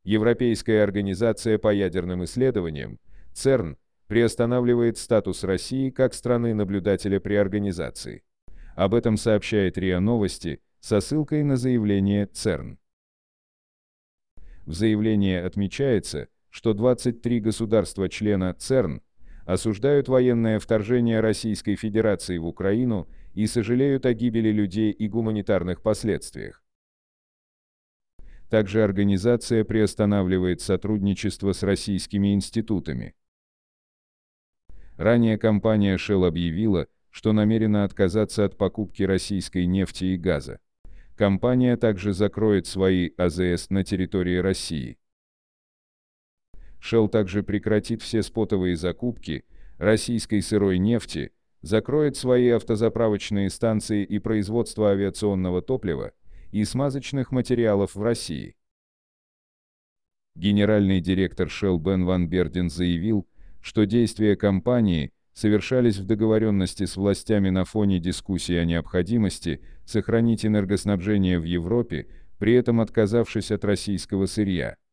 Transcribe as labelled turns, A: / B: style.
A: Европейская организация по ядерным исследованиям, ЦЕРН, приостанавливает статус России как страны-наблюдателя при организации. Об этом сообщает РИА Новости со ссылкой на заявление ЦЕРН. В заявлении отмечается, что 23 государства-члена ЦЕРН осуждают военное вторжение Российской Федерации в Украину и сожалеют о гибели людей и гуманитарных последствиях. Также организация приостанавливает сотрудничество с российскими институтами. Ранее компания Shell объявила, что намерена отказаться от покупки российской нефти и газа. Компания также закроет свои АЗС на территории России. Shell также прекратит все спотовые закупки российской сырой нефти, закроет свои автозаправочные станции и производство авиационного топлива и смазочных материалов в России. Генеральный директор Shell Бен Ван Берден заявил, что действия компании совершались в договоренности с властями на фоне дискуссий о необходимости сохранить энергоснабжение в Европе, при этом отказавшись от российского сырья.